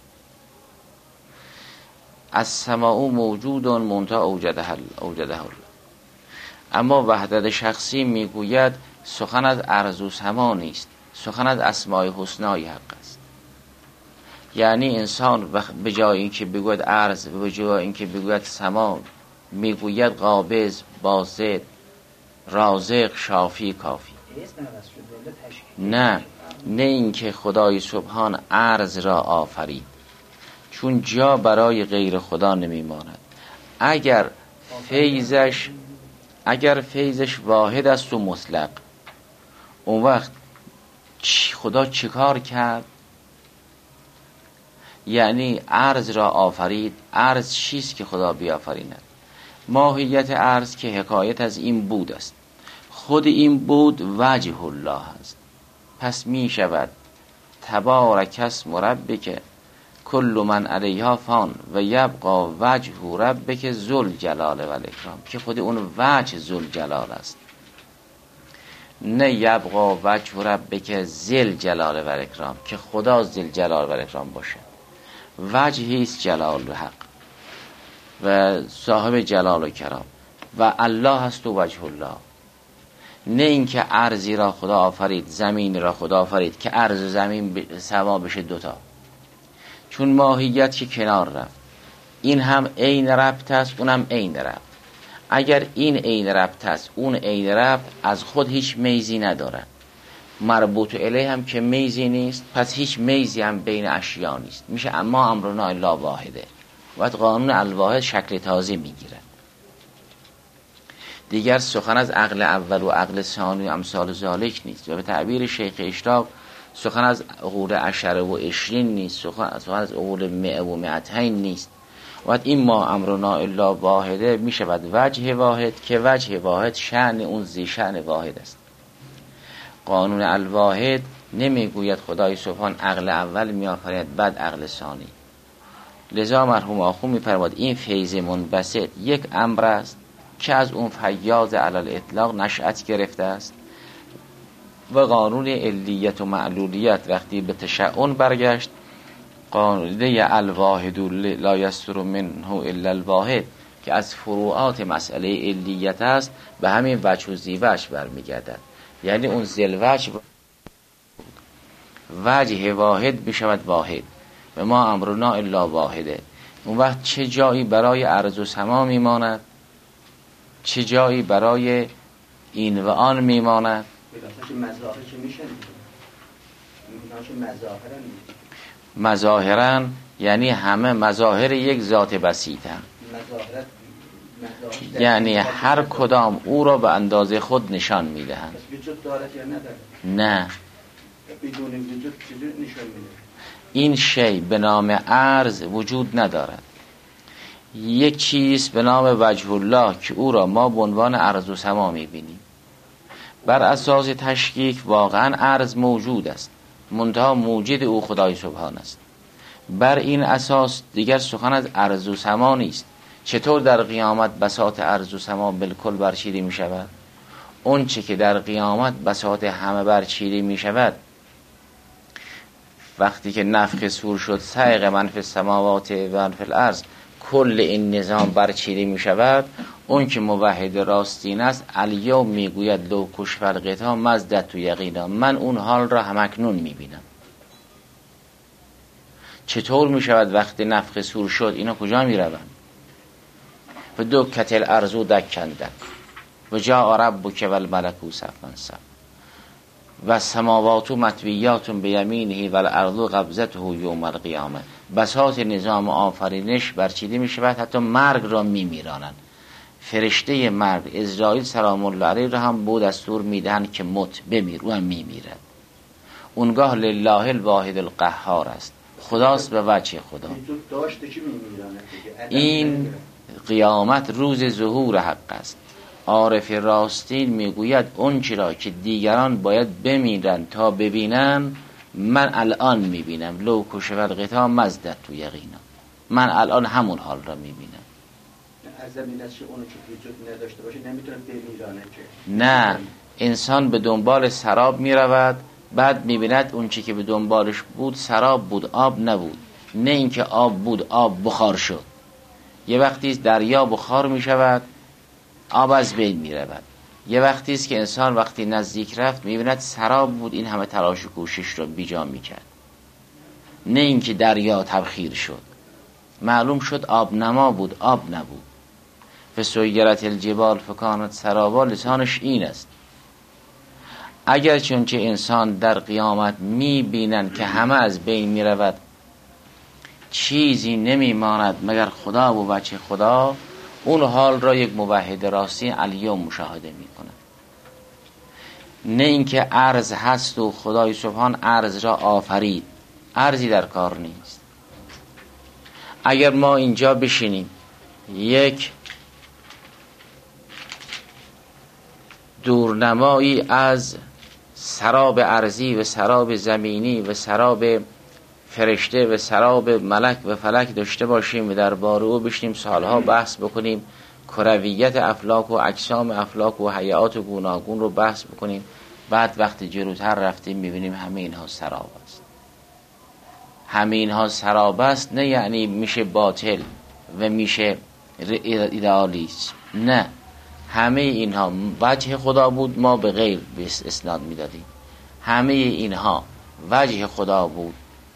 Speaker 1: السماء موجود منتها اوجدها الله. اما وحدت شخصی میگوید سخن از ارض و سما نیست، سخن از اسماء حسنای حق است. یعنی انسان به جای اینکه بگوید ارض و به جای اینکه بگوید سما، میگوید قابض، باسط، رازق، شافی، کافی. نه نه اینکه خدای سبحان ارض را آفرید، چون جا برای غیر خدا نمیماند. اگر فیضش اگر فیضش واحد است و مطلق، اون وقت خدا چیکار کرد؟ یعنی ارض را آفرید. ارض چیست که خدا بیافریند؟ ماهیت ارض که حکایت از این بود است. خود این بود وجه الله است. پس می شود تبارک اسم ربک کل من علیها فان و یبقى وجه ربک ذل جلال و الاکرام، که خود اون وجه ذل جلال است، نه یبقى وجه ربک ذل جلال و الاکرام که خدا ذل جلال و الاکرام باشه. وجهی است جلال و حق و صاحب جلال و کرام و الله هست و وجه الله. نه اینکه ارضی را خدا آفرید، زمین را خدا آفرید که ارض و زمین سوا بشه دوتا، چون ماهیت که کنار رفت. این هم عین ربط است، اون هم عین ربط. اگر این عین ربط است، اون عین ربط، از خود هیچ میزی ندارد. مربوط الیه هم که میزی نیست، پس هیچ میزی هم بین اشیا نیست. میشه اما امرنا الا واحده. وقت قانون الواحد شکل تازه میگیره. دیگر سخن از عقل اول و عقل ثانی و امثال ذالک نیست و به تعبیر شیخ اشراق سخن از عقول عشره و عشرین نیست، سخن, سخن از عقول مئه و مئتین نیست. و این ما امرنا الا واحده می شود وجه واحد که وجه واحد شأن اون زی شأن واحد است. قانون الواحد نمی گوید خدای سبحان عقل اول می آفرید بعد عقل ثانی. لذا مرحوم آخوند می فرماد این فیض منبسط یک امر است که از اون فیاض علل اطلاق نشأت گرفته است و قانون علیت و معلولیت وقتی به تشعن برگشت، قاعده الواحد لا یستر منه الا الواحد که از فروعات مسئله علیت است، به همین وجه و زیوج برمیگردد. یعنی اون زلوج وجه واحد میشود واحد و ما امرنا الا واحده. اون وقت چه جایی برای ارض و سما میماند، چه جایی برای این و آن میماند. مظاهرن یعنی همه مظاهر یک ذات بسیطن، یعنی هر کدام او را به اندازه خود نشان میدهند.
Speaker 2: وجود دارد یا ندارد؟
Speaker 1: نه،
Speaker 2: بدون وجود چجور نشان میده؟
Speaker 1: این شی به نام عرض وجود ندارد. یک چیز به نام وجه الله که او را ما به عنوان ارض و سما میبینیم. بر اساس تشکیک واقعا ارض موجود است، منتها موجد او خدای سبحان است. بر این اساس دیگر سخن از ارض و سما نیست. چطور در قیامت بساط ارض و سما بالکل برچیده می شود؟ اون چه که در قیامت بساط همه برچیده می شود، وقتی که نفخ صور شد صیغ من فی السماوات و من فی الارض، کل این نظام برچیده می شود. اون که موحد راستین است الیوم میگوید لو کشف الغطا مزدت یقینا، من اون حال را همکنون می بینم. چطور می شود وقتی نفخ صور شد اینا کجا می روند؟ و دکت الارض دکن دک و جاء ربک والملک صفا صفا و السماوات مطویات بیمینه و الارض قبضته یوم القیامه. بساط نظام آفرینش برچیده می شود، حتی مرگ را می میرانند. فرشته مرگ عزراییل سلام الله علیه را هم بود دستور میدهند که مت بمیر، او هم میمیرد. اونگاه لله الواحد القهار است، خداست به وجه خدا. این قیامت روز ظهور حق است. عارف راستین میگوید اون چرا که دیگران باید بمیرن تا ببینن، من الان میبینم. لو کشف الغطا مزدت تو یقینا، من الان همون حال را میبینم.
Speaker 2: از زمین از چه اونو که وجود نداشته باشه نمیتونه بمیرانه که.
Speaker 1: نه، انسان به دنبال سراب میرود، بعد میبیند اون چی که به دنبالش بود سراب بود، آب نبود. نه اینکه آب بود، آب بخار شد. یه وقتی دریا بخار میشود، آب از بین میرود. یه وقتی است که انسان وقتی نزدیک رفت میبیند سراب بود، این همه تلاش و کوشش رو بیجا میکرد. نه اینکه دریا تبخیر شد، معلوم شد آب نما بود، آب نبود. فسیرت الجبال فکانت سرابا، لسانش این است. اگر چونچه انسان در قیامت میبینن که همه از بین میرود، چیزی نمیماند مگر خدا و وجه خدا، اون حال را یک موحد راستی الیوم مشاهده میکنه. نه اینکه ارض هست و خدای سبحان ارض را آفرید، ارضی در کار نیست. اگر ما اینجا بشینیم یک دورنمایی از سراب ارضی و سراب زمینی و سراب فرشته و سراب ملک و فلک داشته باشیم و درباره او بشینیم سالها بحث بکنیم، کرویت افلاک و اجسام افلاک و حیات گوناگون رو بحث بکنیم، بعد وقتی جلوتر رفتیم میبینیم همه اینها سراب است. همه اینها سراب است نه یعنی میشه باطل و میشه ایدئالیسم، نه، همه اینها وجه خدا بود، ما به غیر اسناد میدادیم. همه اینها وجه خدا بود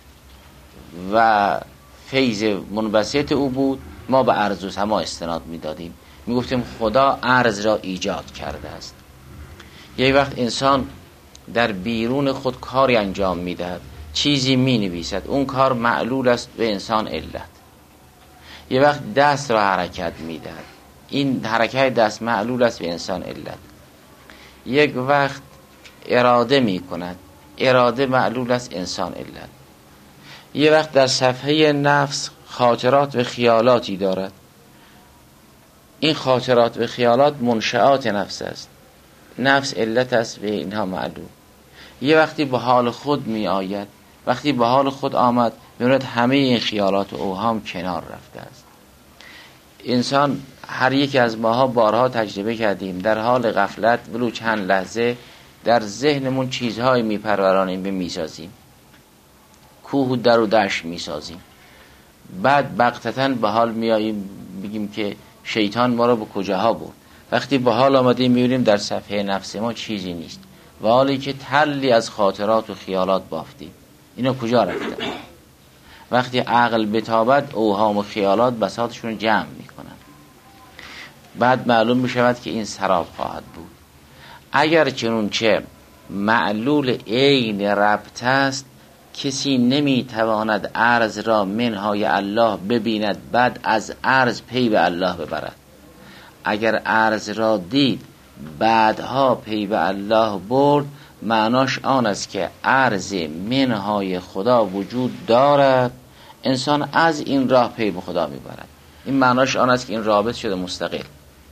Speaker 1: و فیض منبسط او بود، ما به عرض و سما استناد میدادیم، میگفتیم خدا عرض را ایجاد کرده است. یه وقت انسان در بیرون خود کاری انجام میدهد، چیزی مینویسد، اون کار معلول است به انسان علت. یه وقت دست را حرکت میدهد، این حرکت دست معلول است به انسان علت. یک وقت اراده میکند، اراده معلول است انسان علت. یه وقت در صفحه نفس خاطرات و خیالاتی دارد، این خاطرات و خیالات منشآت نفس است، نفس علت است به اینها معلول. یه وقتی به حال خود می آید، وقتی به حال خود آمد می‌بیند همه این خیالات و اوهام کنار رفته است. انسان هر یکی از ماها بارها تجربه کردیم در حال غفلت ولو چند لحظه در ذهنمون چیزهایی میپرورانیم و میسازیم، کوه و در و دشت میسازیم، بعد بغتتاً به حال میاییم بگیم که شیطان ما رو به کجاها برد. وقتی به حال آمدیم میبینیم در صفحه نفس ما چیزی نیست و حالی که تلی از خاطرات و خیالات بافتیم. اینا کجا رفتن؟ وقتی عقل بتابد اوهام و خیالات بساطشون جمع میکنن، بعد معلوم میشود که این سراب خواهد بود. اگر چنونچه معلول عین ربط است، کسی نمیتواند عرض را منهای الله ببیند بعد از عرض پی به الله ببرد. اگر عرض را دید بعدها پی به الله برد، معناش آن است که عرض منهای خدا وجود دارد، انسان از این راه پی به خدا میبرد. این معناش آن است که این رابط شده مستقل.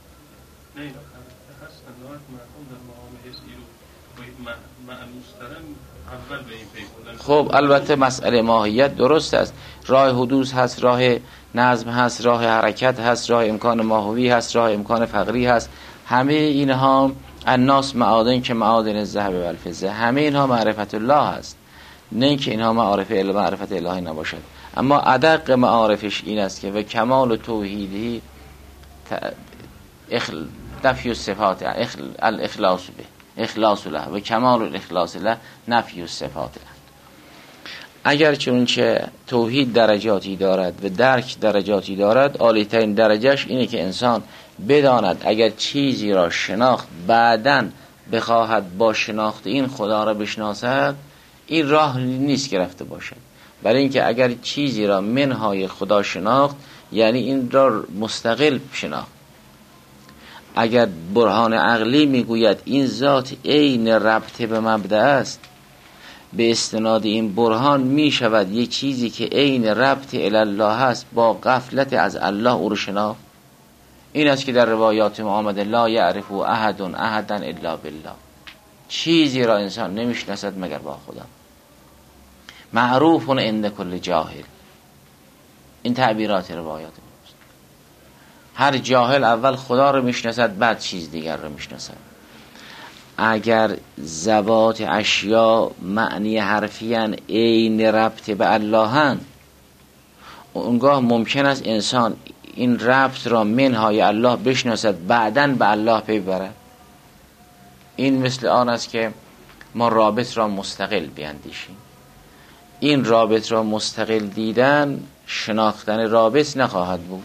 Speaker 1: خب البته مسئله ماهیت درست است، راه حدوث هست، راه نظم هست، راه حرکت هست، راه امکان ماهوی هست، راه امکان فقری هست. همه اینها الناس معادن که معادن الذهب و الفضه، همه اینها معرفت الله هست، نه که اینها معرفت الله معرفت الهی نباشد. اما ادق معارفش این است که و کمال توحیدی اخل... نفی الصفات اخل... الاخلاص به اخلاص له و کمال الاخلاص له نفی الصفات. اگر چونچه توحید درجاتی دارد و درک درجاتی دارد، عالی‌ترین درجهش اینه که انسان بداند اگر چیزی را شناخت بعداً بخواهد با شناخت این خدا را بشناسد، این راه نیست که رفته باشد. برای اینکه اگر چیزی را منهای خدا شناخت یعنی این را مستقل شناخت. اگر برهان عقلی میگوید این ذات عین ربط به مبدأ است، به استناد این برهان می شود یک چیزی که عین ربط الی الله هست با غفلت از الله او رو شناخت. این است که در روایات آمده لا یعرف احد احدا الا بالله، چیزی را انسان نمیشناسد مگر با خدا. معروف عند کل جاهل، این تعبیرات روایات است. هر جاهل اول خدا رو میشناسد بعد چیز دیگر رو میشناسد. اگر ذوات اشیا معنی حرفیان عین ربط به اللهن، اونگاه ممکن است انسان این ربط را منهای الله بشناسد بعداً به الله پی ببرد. این مثل آن است که ما رابط را مستقل بیندیشیم. این رابط را مستقل دیدن شناختن رابط نخواهد بود.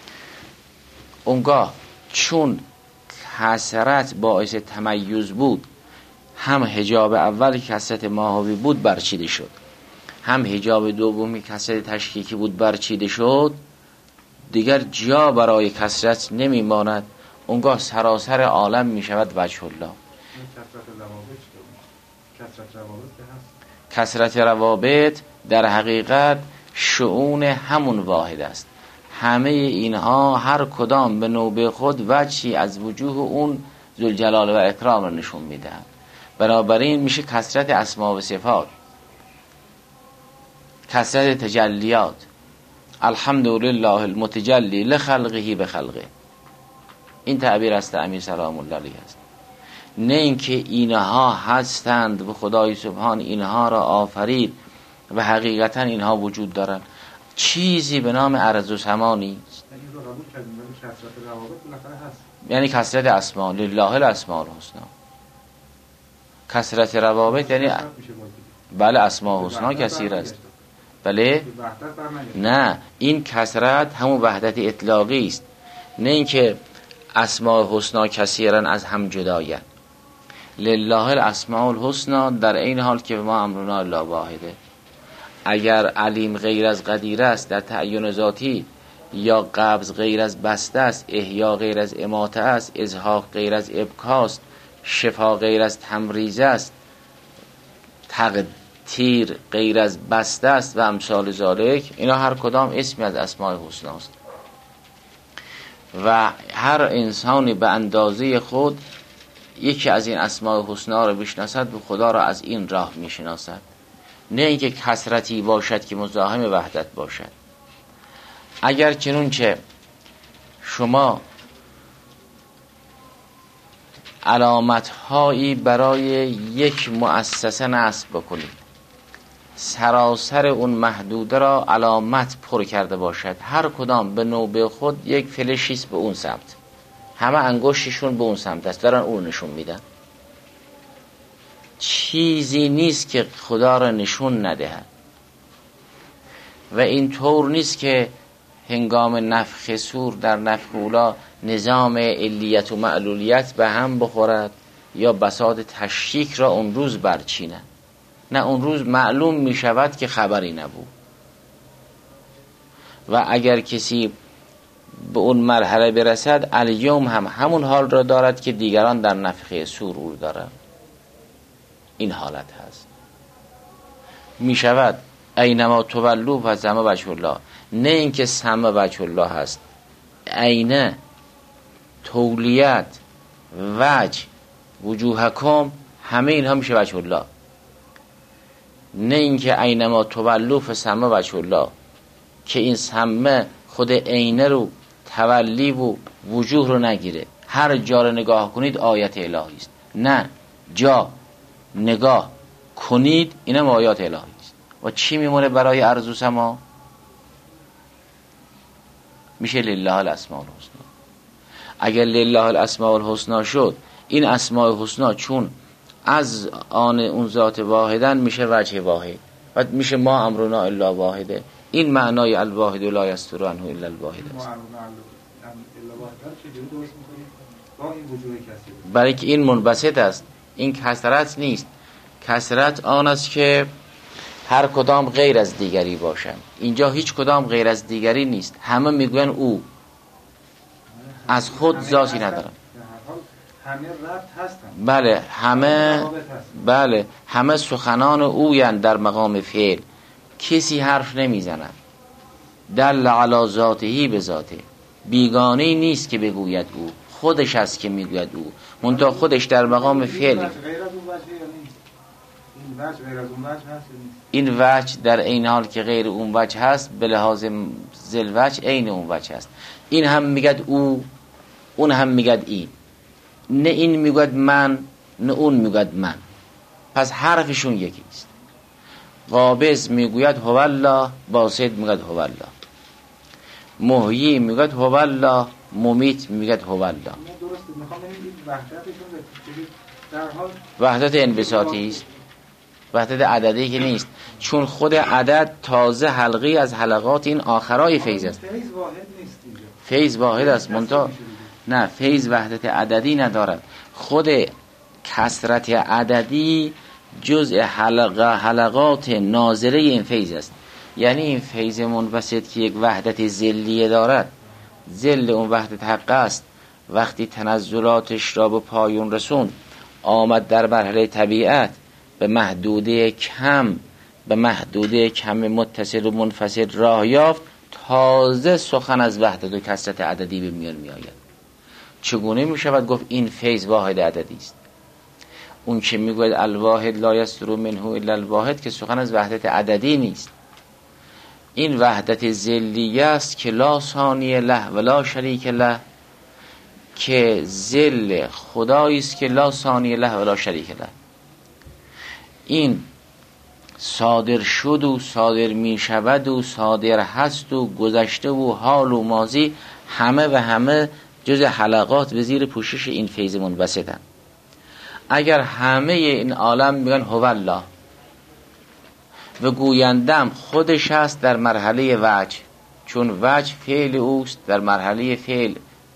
Speaker 1: اونگاه چون حسرت باعث تمیز بود، هم حجاب اول کثرت ماهوی بود برچیده شد، هم حجاب دومی کثرت تشکیکی بود برچیده شد، دیگر جا برای کثرت نمی ماند. اونگاه سراسر عالم می شود وجه الله. کثرت روابط در حقیقت شؤون همون واحد است. همه اینها هر کدام به نوبه خود وجهی از وجوه اون ذوالجلال و اکرام را نشون میدهند. بنابراین میشه کثرت اسما و صفات، کثرت تجلیات. الحمدلله المتجلی لخلقه بخلقه، این تعبیر است امیر سلام الله علیه است. نه اینکه اینها هستند و خدای سبحان اینها را آفرید و حقیقتا اینها وجود دارن. چیزی به نام عرض و سما نیست. یعنی کثرت اسما، لله الاسماء الحسنا. کثرت روابط یعنی بله اسماء حسنا کثیر است. بله نه، این کثرت همون وحدت اطلاقی است، نه اینکه اسماء حسنا کثیرن از هم جداین. لله الاسماء الحسنا در این حال که ما امرنا الا واحده. اگر علیم غیر از قدیر است در تعین ذاتی، یا قبض غیر از بسته است، احیا غیر از اماته است، ازحاق غیر از ابکاست، شفا غیر از تمریض است، تقدیر غیر از بسته است و امثال ذالک، اینا هر کدام اسمی از اسماء الحسنا است. و هر انسانی به اندازه خود یکی از این اسماء الحسنا را بشناسد و خدا را از این راه میشناسد، نه اینکه کثرتی باشد که مزاحم وحدت باشد. اگر چنانچه شما علامت‌هایی برای یک مؤسسه نصب بکنید، سراسر اون محدوده را علامت پر کرده باشد، هر کدام به نوبه خود یک فلشیست به اون سمت، همه انگشتشون به اون سمت است، دارن اون نشون میدن. چیزی نیست که خدا را نشون ندهد و این طور نیست که هنگام نفخ صور در نفخ اولی نظام علیت و معلولیت به هم بخورد یا بساط تشریک را اون روز برچینه. نه، اون روز معلوم می شود که خبری نبود. و اگر کسی به اون مرحله برسد، الیوم هم همون حال را دارد که دیگران در نفخ صور او دارند. این حالت هست. می شود اینما تولوا فثم وجه الله، نه اینکه ثم وجه الله هست، عین تولیت وجه وجوهکم همه اینها میشه وجه الله، نه اینکه اینما تولوا فثم وجه الله که این ثم خود عینه رو تولی و وجوه رو نگیره. هر جا رو نگاه کنید آیت الهی است، نه جا نگاه کنید اینم آیات الهی است. و چی میمونه برای عرض و سما؟ میشه لله الاسماء الحسنا. اگر لله الاسماء الحسنا شد، این اسماء الحسنا چون از آن اون ذات واحدن میشه وجه واحد و میشه ما امرنا الا واحده. این معنای الواحد لا یستر عنه الا الواحد است. برای که این منبسط است، این کثرت نیست. کثرت آن است که هر کدام غیر از دیگری باشن. اینجا هیچ کدام غیر از دیگری نیست، همه میگوین او، از خود ذاتی ندارن.
Speaker 3: همه ربط هستن.
Speaker 1: بله همه بله همه سخنان اویند در مقام فعل، کسی حرف نمیزنن. دل علی ذاته به ذاته، بیگانه نیست که بگوید او، خودش است که میگوید او، منتها خودش در مقام فعل. این وجه در این حال که غیر اون وجه هست، به لحاظ ذل وجه عین اون وجه هست. این هم میگد او، اون هم میگد این، نه این میگد من نه اون میگد من، پس حرفشون یکی است. قابض میگوید هو الله، باسط میگد هو الله، محیی میگد هو الله، ممیت میگد هو الله. وحدت انبساطی است، وحدت عددی که نیست، چون خود عدد تازه حلقی از حلقات این آخرای فیض است.
Speaker 3: فیض واحد نیست اینجا،
Speaker 1: فیض واحد است منتها نه، فیض وحدت عددی ندارد. خود کثرت عددی جزء حلقه حلقات ناظره این فیض است. یعنی این فیض منبسط که یک وحدت ذلیه دارد، ذل اون وحدت حق است. وقتی تنزلاتش را به پایان رسون، آمد در مرحله طبیعت، به محدوده کم به محدوده کم متصل و منفصل راه یافت، تازه سخن از وحدت و کثرت عددی به میان می آید. چگونه می شود گفت این فیض واحد عددی است؟ اون که می گوید الواحد لا یستر منه الا الواحد که سخن از وحدت عددی نیست، این وحدت ذلیه است که لا ثانی له ولا شریک له، که ذل خدایی است که لا ثانی له ولا شریک له. این صادر شد و صادر می شود و صادر هست و گذشته و حال و ماضی همه و همه جز حلقات به زیر پوشش این فیض منبسطن. اگر همه این عالم میگن هو الله و گویندم خودش هست در مرحله وجه، چون وجه فعل اوست، در مرحله فعل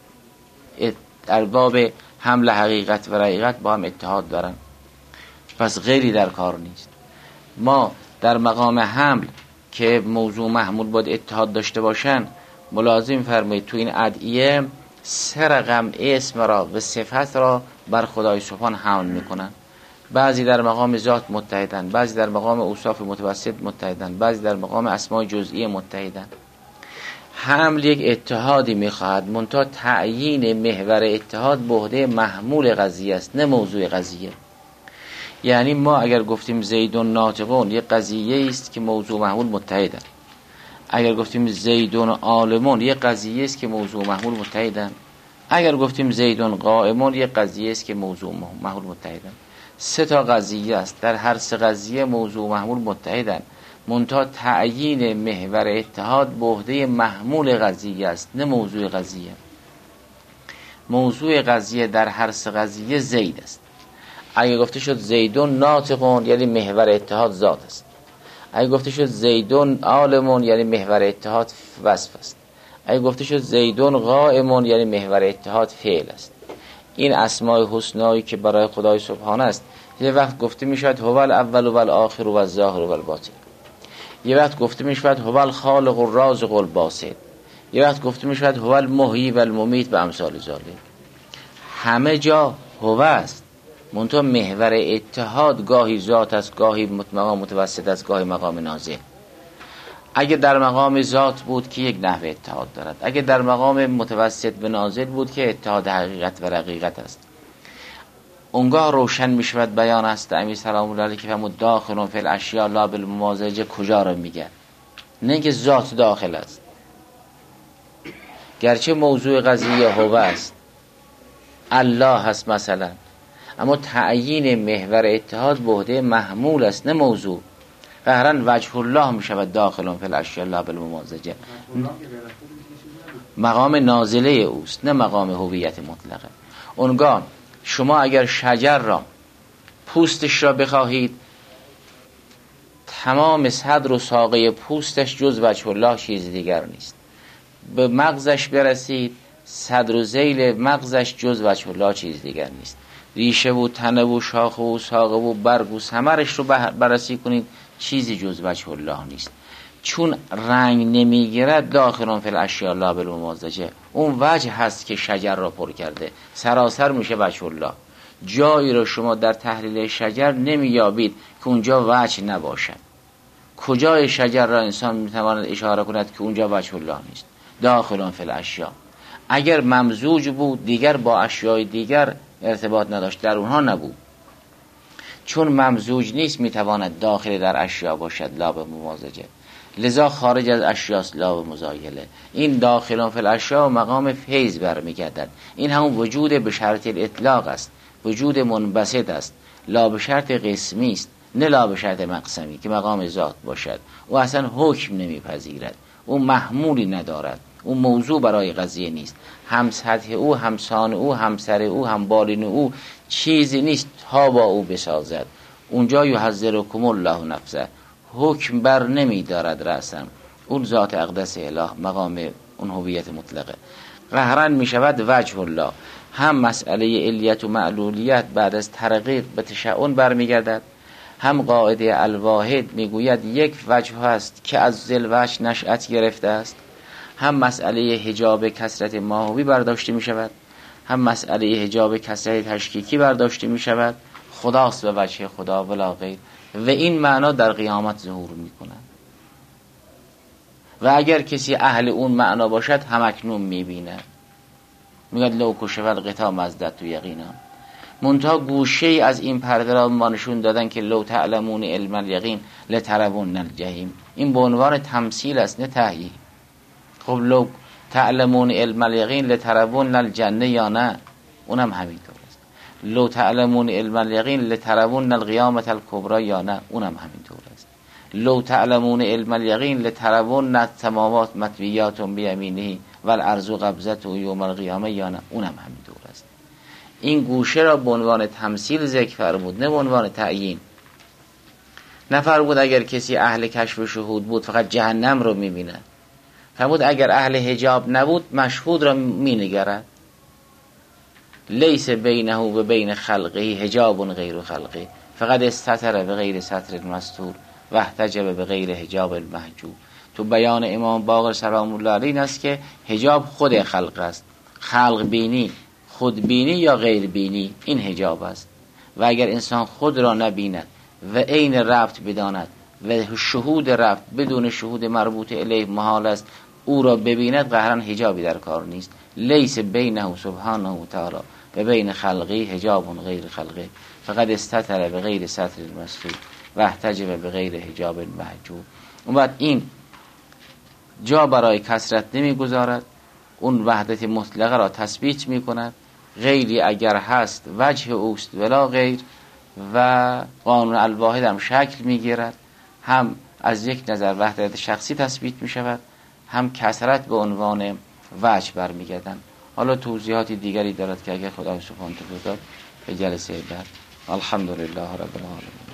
Speaker 1: ارباب حمل حقیقت و حقیقت با هم اتحاد دارن، پس غیری در کار نیست. ما در مقام حمل که موضوع محمول باید اتحاد داشته باشن، ملازم فرمایید تو این ادعیه سه رقم اسم را و صفت را بر خدای سبحان حمل میکنن. بعضی در مقام ذات متحدن، بعضی در مقام اوصاف متوسط متحدن، بعضی در مقام اسماء جزئی متحدن. حمل یک اتحادی میخواهد، منتها تعیین محور اتحاد به عهده محمول قضیه است نه موضوع قضیه. یعنی ما اگر گفتیم زیدون ناطقون یک قضیه است که موضوع محمول متحدن، اگر گفتیم زیدون عالمون یک قضیه است که موضوع محمول متحدن، اگر گفتیم زیدون قائمون یک قضیه است که موضوع محمول متحدن. سه تا قضیه است، در هر سه قضیه موضوع محمول متحدن، منتها تعیین محور اتحاد به عهده محمول قضیه است نه موضوع قضیه. موضوع قضیه در هر سه قضیه زید است. اگه گفته شد زیدون ناطقون یعنی محور اتحاد ذات است، اگه گفته شد زیدون عالمون یعنی محور اتحاد وصف است، اگه گفته شد زیدون قائمون یعنی محور اتحاد فعل است. این اسماء حسنایی که برای خدای سبحانه است، یه وقت گفته میشود هو الاول و الاخر و الظاهر و الباطن، یه وقت گفته میشود هو الخالق و الرازق و الباسط، یه وقت گفته میشود هو المحیی و الممیت و امثال ذالک. همه جا هو است، منتها محور اتحاد گاهی ذات است، گاهی مقام متوسط است، گاهی مقام نازل. اگه در مقام ذات بود که یک نحو اتحاد دارد، اگه در مقام متوسط به نازل بود که اتحاد حقیقت و رقیقت است، اونگاه روشن می شود بیان است. امیر سلام الله علیه که فرمود داخلون فی الاشیاء لا بالممازجه کجا رو میگه؟ نه که ذات داخل است، گرچه موضوع قضیه هو است، الله هست مثلا، اما تعیین محور اتحاد به عهده محمول است نه موضوع. قهرن وجه الله می شود داخلون فی الاشیاء لا بالممازجه، مقام نازله اوست نه مقام هویت مطلقه. اونگاه شما اگر شجر را پوستش را بخواهید، تمام صدر و ساقه پوستش جز وجه الله چیز دیگر نیست. به مغزش برسید، صدر و ذیل مغزش جز وجه الله چیز دیگر نیست. ریشه و تنه و شاخه و ساقه و برگ و ثمرش رو بررسی کنید، چیزی جز وجه الله نیست. چون رنگ نمیگیرد داخلون فی الاشیاء لا بالممازجه، اون وجه هست که شجر را پر کرده، سراسر میشه وجه الله. جایی رو شما در تحلیل شجر نمیابید که اونجا وجه نباشد. کجای شجر را انسان میتواند اشاره کند که اونجا وجه الله نیست؟ داخلون فی الاشیاء. اگر ممزوج بود دیگر با اشیاء دیگر ارتباط نداشت، در اونها نبود. چون ممزوج نیست میتواند داخل در اشیاء باشد لا به ممازجه، لذا خارج از اشیاء لا به مزایله. این داخلون فی الاشیاء مقام فیض برمیگردد. این همون وجود به شرط الاطلاق است، وجود منبسط است، لا به شرط قسمی است نه لا به شرط مقسمی که مقام ذات باشد. او اصلا حکم نمیپذیرد، او محمولی ندارد، او موضوع برای قضیه نیست. هم سطح او، هم سان او، هم سر او، هم بالین او چیزی نیست تا با او بسازد. اونجا یحذرکم الله نفسه، حکم بر نمی دارد رأسم. اون ذات اقدس اله، مقام اون هویت مطلقه. قهرن می شود وجه الله. هم مسئله علیت و معلولیت بعد از ترقیق به تشعن برمیگردد، هم قاعده الواحد میگوید یک وجه هست که از ذل وجه نشأت گرفته است، هم مسئله حجاب کثرت ماهوی برداشته می شود، هم مسئله حجاب کثرت تشکیکی برداشته می شود. خداست به وجه خدا ولا غیر، و این معنا در قیامت ظهور می کند. و اگر کسی اهل اون معنا باشد همکنون می بیند. میگد لو کشف الغطا مزدت تو یقینا. منتها گوشه ای از این پرده را ما نشون دادن که لو تعلمون علم الیقین لترون الجحیم. این به عنوان تمثیل است نه تحیی. خب لو تعلمون علم الیقین لترون الجنه یا نه؟ اونم همینطور است. لو تعلمون علم الیقین لترون القیامة الکبری یا نه؟ اونم همینطور است. لو تعلمون علم الیقین لترون السماوات مطویات بیمینه والارض قبضته یوم القیامه، یا نه اونم همینطور است. این گوشه را به عنوان تمثیل ذکر فرمود، نه به عنوان تعیین. نفرمود اگر کسی اهل کشف و شهود بود فقط جهنم رو میبینه، فرمود اگر اهل حجاب نبود مشهود را مینگرد. لیس بینه و بین خلقه حجاب غیر خلقه، فقط استتر به غیر ستر مستور و احتجب به غیر حجاب المحجوب. تو بیان امام باقر سلام الله علیه این است که حجاب خود خلق است، خلق بینی، خود بینی یا غیر بینی، این حجاب است. و اگر انسان خود را نبیند و عین ربط بداند و شهود ربط بدون شهود مربوط الیه محال است او را ببیند، قهرن حجابی در کار نیست. لیس بینه سبحانه و تعالی و بین خلقی حجاب غیر خلقه، فقط استتر به غیر ستر المستور و احتجب به غیر حجاب المحجوب. اون بعد این جا برای کسرت نمی گذارد، اون وحدت مطلقه را تثبیت می کند. غیری اگر هست وجه اوست ولا غیر، و قانون الواحد هم شکل می گیرد، هم از یک نظر وحدت شخصی تثبیت می شود، هم کسرت به عنوان وجه برمی گردن. حالا توضیحاتی دیگری دارد که اگر خدای سبحانه توفیق داد به جلسه بعد. الحمدلله رب العالمین.